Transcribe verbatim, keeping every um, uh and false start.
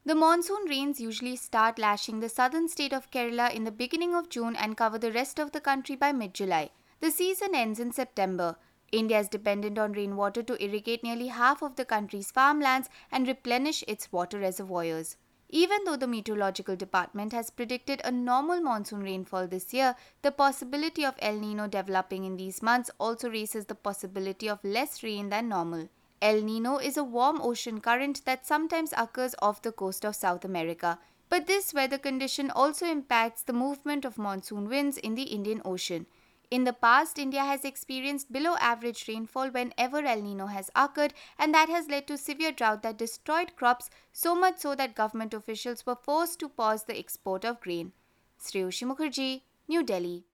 The monsoon rains usually start lashing the southern state of Kerala in the beginning of June and cover the rest of the country by mid-July. The season ends in September. India is dependent on rainwater to irrigate nearly half of the country's farmlands and replenish its water reservoirs. Even though the meteorological department has predicted a normal monsoon rainfall this year, the possibility of El Nino developing in these months also raises the possibility of less rain than normal. El Nino is a warm ocean current that sometimes occurs off the coast of South America. But this weather condition also impacts the movement of monsoon winds in the Indian Ocean. In the past, India has experienced below average rainfall whenever El Nino has occurred, and that has led to severe drought that destroyed crops, so much so that government officials were forced to pause the export of grain. Sreyoshi Mukherjee, New Delhi.